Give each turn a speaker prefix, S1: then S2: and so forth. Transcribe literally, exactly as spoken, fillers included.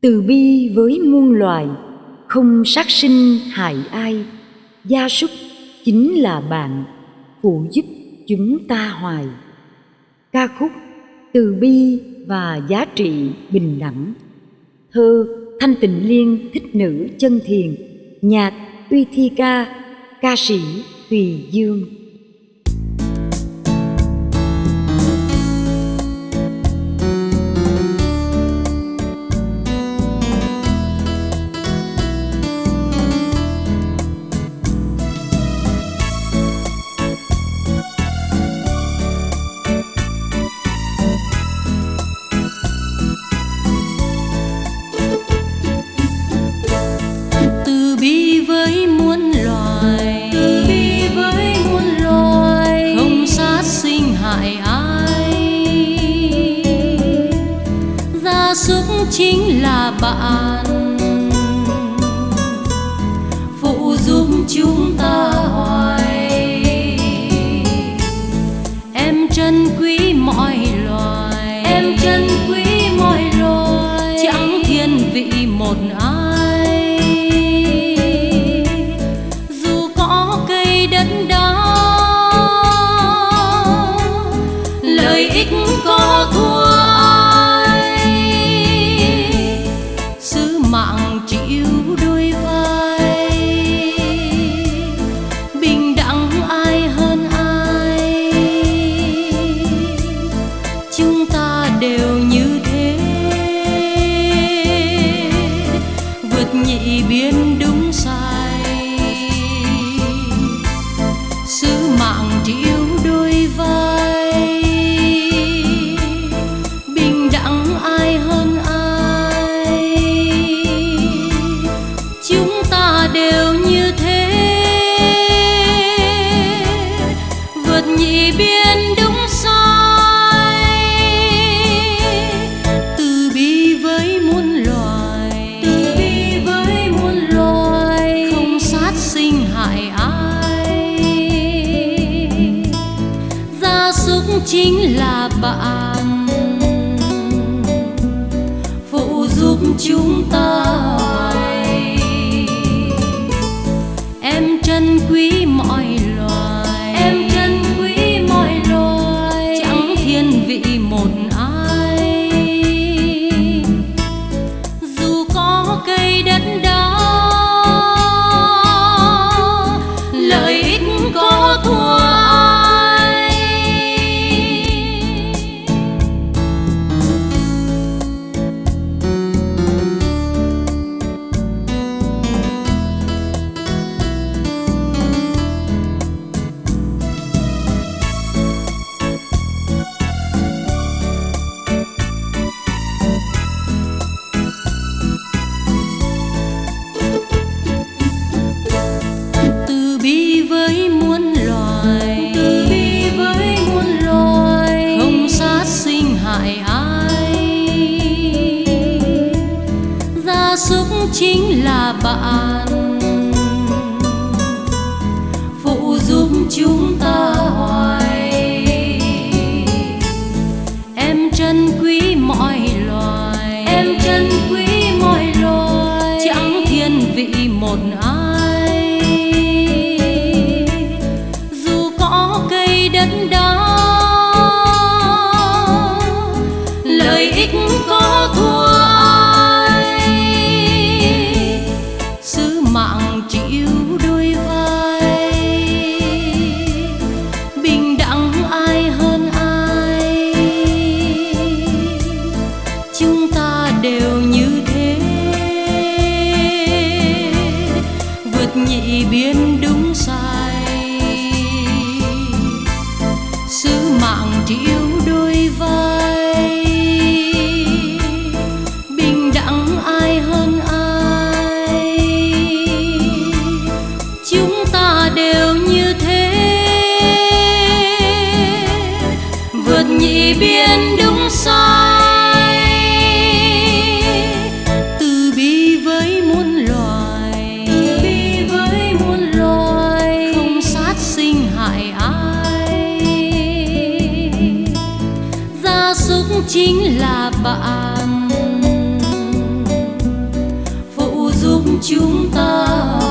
S1: Từ bi với muôn loài, không sát sinh hại ai. Gia súc chính là bạn, phụ giúp chúng ta hoài. Ca khúc Từ bi và giá trị bình đẳng. Thơ Thanh Tịnh Liên Thích Nữ Chân Thiền. Nhạc Uy Thi Ca. Ca sĩ Tùy Dương.
S2: Từ bi với muôn loài, từ bi với muôn loài, không sát sinh hại ai. Gia súc chính là bạn, phụ giúp chúng ta hoài. Em trân quý mọi loài, em trân quý mọi loài, chẳng thiên vị một ai. Dù có cây đất đá, lợi ích có thua ai. Sứ mạng chịu đôi vai, bình đẳng ai hơn ai. Chúng ta đều như thế, vượt nhị biến đúng sai. Sứ mạng chịu đôi vai, bình đẳng ai hơn ai. Chúng ta đều như thế, vượt nhị biến đúng sai. Từ bi với muôn loài, từ bi với muôn loài, không sát sinh hại ai. Gia súc chính là bạn, phụ giúp chúng ta hoài. Em trân quý mọi loài, em trân quý mọi loài, chẳng thiên vị một ai. Dù có cây đất đá, lợi ích có thua ai. Từ bi với muôn loài, từ bi với muôn loài, không sát sinh hại ai. Gia súc chính là bạn, phụ giúp chúng ta hoài. Em trân quý mọi loài, em trân quý mọi loài, chẳng thiên vị một ai. Dù có cây đất đá, lợi ích có thua ai. Sứ mạng chịu đôi vai, bình đẳng ai hơn ai. Chúng ta đều như thế, vượt nhị biến đúng sai. Sứ mạng chịu đôi vai, bình đẳng ai hơn ai. Chúng ta đều như thế, vượt nhị biến đúng sai. Từ bi với muôn loài, từ bi với muôn loài, không sát sinh hại ai. Gia súc chính là bạn, chúng ta.